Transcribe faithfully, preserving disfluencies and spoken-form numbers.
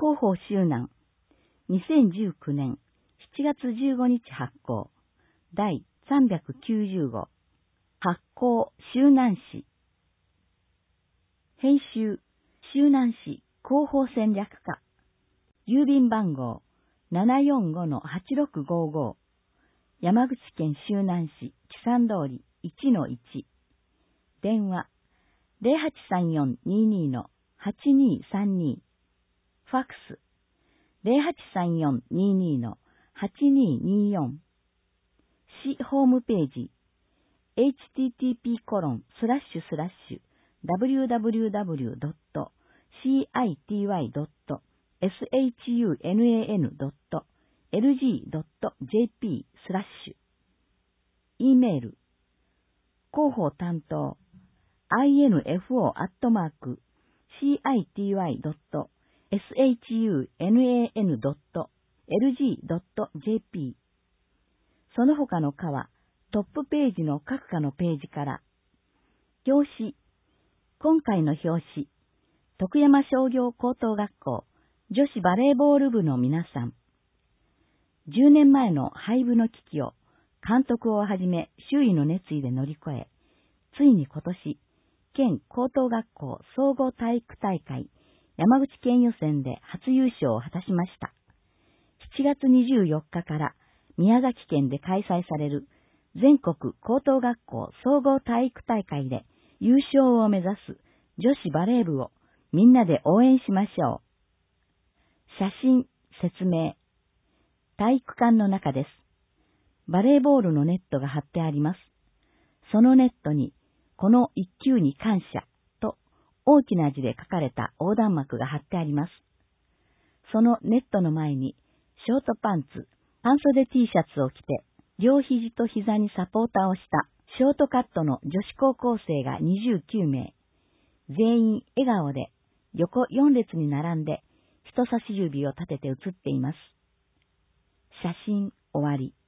広報周南、にせんじゅうきゅうねんしちがつじゅうごにち発行、だいさんびゃくきゅうじゅうご、発行周南市。編集、周南市広報戦略課。郵便番号 ななよんごのはちろくごご、山口県周南市木山通り いちのいち。電話 ゼロはちさんよんにーにーのはちにーさんに。ファックス ゼロはちさんよんにーにーのはちにーにーよん。市ホームページ エイチティーティーピーコロンスラッシュスラッシュダブリューダブリューダブリュードットシーアイティーワイドットエスエイチユーエヌエーエヌドットエルジードットジェーピースラッシュ。 E メール広報担当 アイエヌエフオー アットマーク シーアイティーワイドットエスエイチユーエヌエーエヌドットエルジードットジェーピー。 その他の課はトップページの各課のページから。表紙、今回の表紙、徳山商業高等学校女子バレーボール部の皆さん。じゅうねんまえの廃部の危機を監督をはじめ周囲の熱意で乗り越え、ついに今年、県高等学校総合体育大会山口県予選で初優勝を果たしました。しちがつにじゅうよっかから宮崎県で開催される全国高等学校総合体育大会で優勝を目指す女子バレー部をみんなで応援しましょう。写真、説明。体育館の中です。バレーボールのネットが張ってあります。そのネットに、この一球に感謝と大きな字で書かれた横断幕が貼ってあります。そのネットの前に、ショートパンツ、半袖 T シャツを着て、両肘と膝にサポーターをしたショートカットの女子高校生がにじゅうきゅうめい、全員笑顔で横よん列に並んで人差し指を立てて写っています。写真終わり。